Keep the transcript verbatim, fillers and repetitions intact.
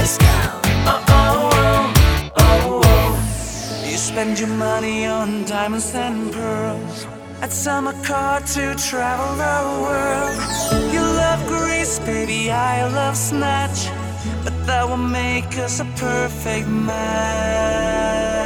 Oh, oh, oh, oh, oh. You spend your money on diamonds and pearls, at summer car to travel the world. You love Greece, baby, I love Snatch, but that will make us a perfect match.